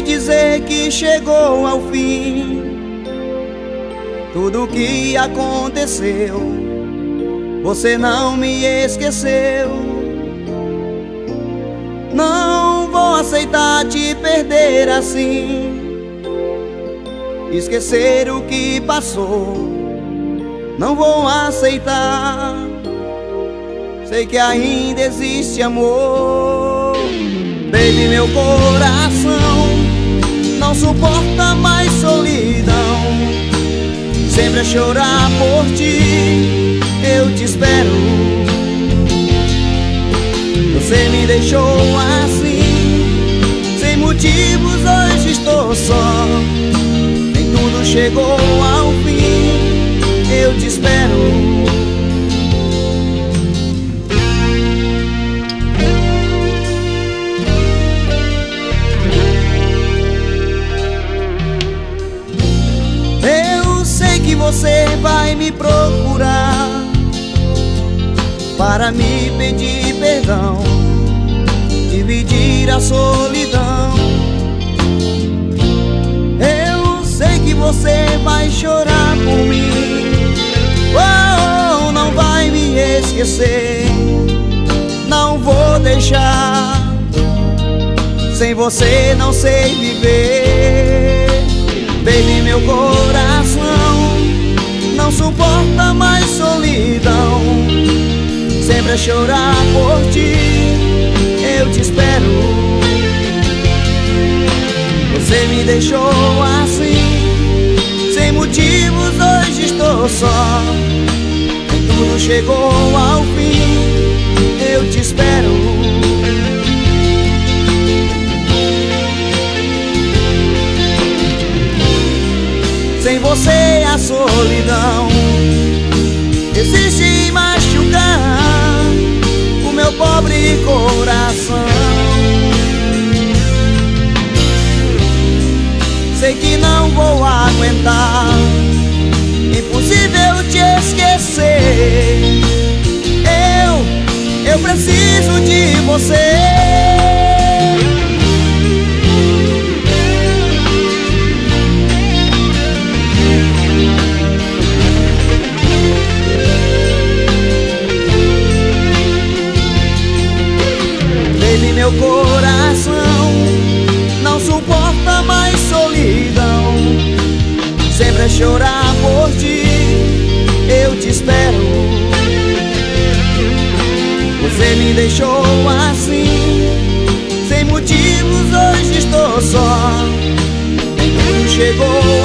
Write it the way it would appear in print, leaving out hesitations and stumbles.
dizer que chegou ao fim tudo o que aconteceu. Você não me esqueceu. Não vou aceitar te perder assim, esquecer o que passou. Não vou aceitar. Sei que ainda existe amor. Baby, meu coração não suporta mais solidão. Sempre a chorar por ti, eu te espero. Você me deixou assim, sem motivos, hoje estou só. Nem tudo chegou ao fim, eu te espero. Que você vai me procurar para me pedir perdão, dividir a solidão. Eu sei que você vai chorar por mim. Oh, não vai me esquecer. Não vou deixar. Sem você não sei viver. Baby, meu coração não suporta mais solidão. Sempre a chorar por ti, eu te espero. Você me deixou assim, sem motivos, hoje estou só. E tudo chegou ao fim, eu te espero. Sem você a solidão existe em machucar o meu pobre coração. Sei que não vou aguentar, impossível te esquecer. Eu preciso de você. Meu coração não suporta mais solidão. Sempre a chorar por ti, eu te espero. Você me deixou assim, sem motivos, hoje estou só. Nem tudo chegou